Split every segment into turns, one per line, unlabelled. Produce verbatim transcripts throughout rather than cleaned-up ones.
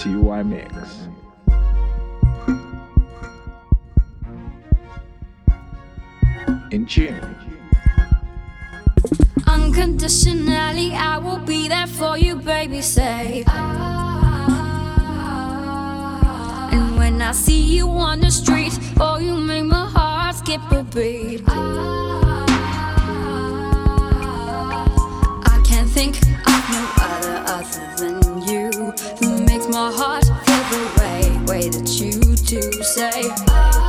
T Y Mix. In June.
Unconditionally, I will be there for you, baby. Say, ah. And when I see you on the street, oh, you make my heart skip a beat. Ah. I can't think of no other other than you who makes my heart feel the way, way that you do. Say, ah.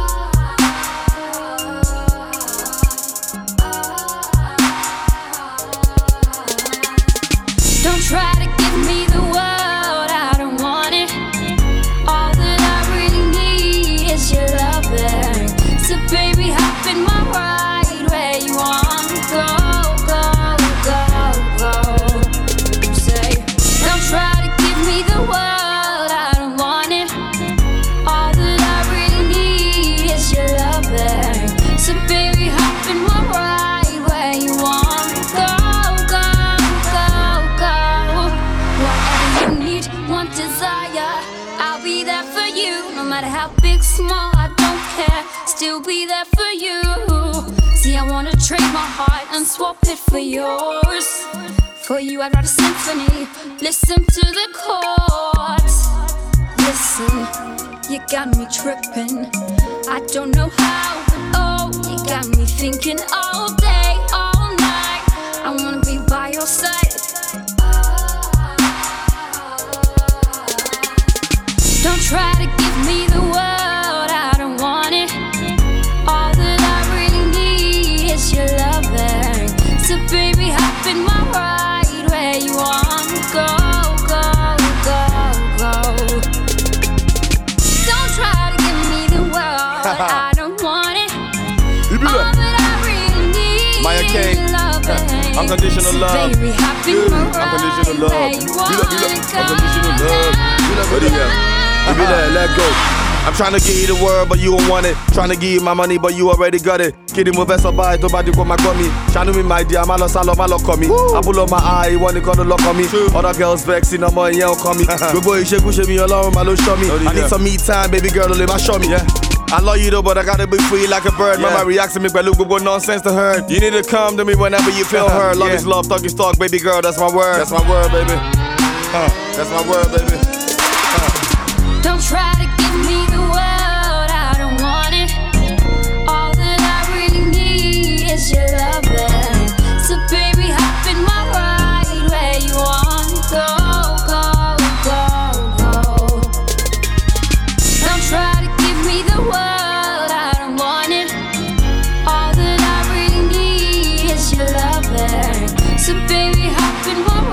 Don't try to give me the world, I don't want it. All that I really need is your loving. So baby, hop in my ride where you want to go, go, go, go. Say, don't try to give me the world, I don't want it. All that I really need is your loving. So baby, hop in my ride where you want to go. One desire, I'll be there for you. No matter how big, small, I don't care. Still be there for you. See, I wanna trade my heart and swap it for yours. For you, I'd write a symphony. Listen to the chords. Listen, you got me tripping. I don't know how, but oh, you got me thinking all day, all night. I wanna be by your side. Don't try to give me the world, I don't want it. All that I really need is your loving. So baby, hop in my ride where you want to go, go, go, go. Don't try to give me the world, I don't want it. All that I really need
Maya
is
King.
your loving.
Unconditional
so
love.
Baby, hop in
Yeah.
my ride
Unconditional love.
where you
You
want
love, you
to
love.
go.
Unconditional love. You love, what do you Give me that, let go. I'm trying to give you the world, but you don't want it. Trying to give you my money, but you already got it. Kidding with vessel by to body for my gummy. Trying to be my dear, my loss, I love my luck on me. I pull up my eye, one they call the lock on me. True. Other girls vexing, no more, you don't call me. Good boy, you shake, push me along, my little show me. I need some me time, baby girl, to live, I show me. Yeah. I love you though, but I gotta be free like a bird. Yeah. Mama reacts to me, but look, what nonsense to her. You need to come to me whenever you feel her. Love yeah. is love, talk is talk, baby girl, that's my word. That's my word, baby. Uh, that's my word, baby.
Don't try to give me the world, I don't want it. All that I really need is your loving. So baby, hop in my ride where you want to go, go, go, go. Don't try to give me the world, I don't want it. All that I really need is your loving. So baby, hop in my